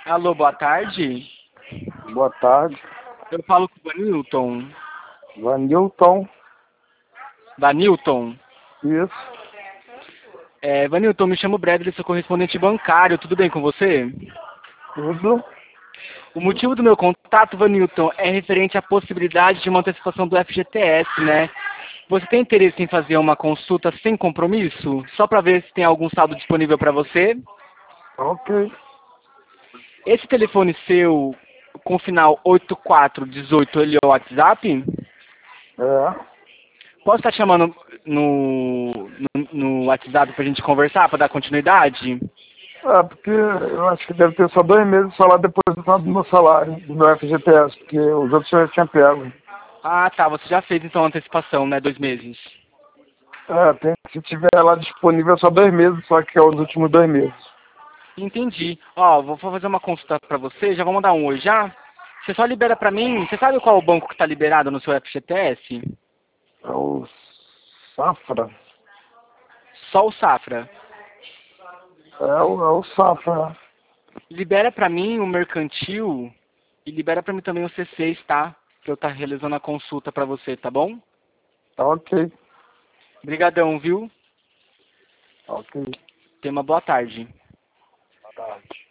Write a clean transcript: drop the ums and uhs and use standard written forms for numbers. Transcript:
Alô, boa tarde. Boa tarde. Eu falo com o Vanilton. Vanilton. Vanilton. Isso. Vanilton, me chamo Bradley, sou correspondente bancário. Tudo bem com você? Tudo. O motivo do meu contato, Vanilton, é referente à possibilidade de uma antecipação do FGTS, né? Você tem interesse em fazer uma consulta sem compromisso? Só para ver se tem algum saldo disponível para você? Ok. Esse telefone seu, com final 8418, ele é o WhatsApp? É. Posso estar te chamando no WhatsApp pra gente conversar, pra dar continuidade? Porque eu acho que deve ter só 2 meses só lá depositado no meu salário, do meu FGTS, porque os outros eu já tinha pego. Ah, tá. Você já fez então a antecipação, né? 2 meses. Se tiver lá disponível é só 2 meses, só que é os últimos 2 meses. Entendi. Ó, vou fazer uma consulta pra você. Já vou mandar um oi já. Você só libera pra mim. Você sabe qual é o banco que tá liberado no seu FGTS? É o Safra. Só o Safra. É o Safra. Libera pra mim o mercantil e libera pra mim também o C6, tá? Que eu tá realizando a consulta pra você, tá bom? Tá ok. Obrigadão, viu? Ok. Tenha uma boa tarde. Boa tarde.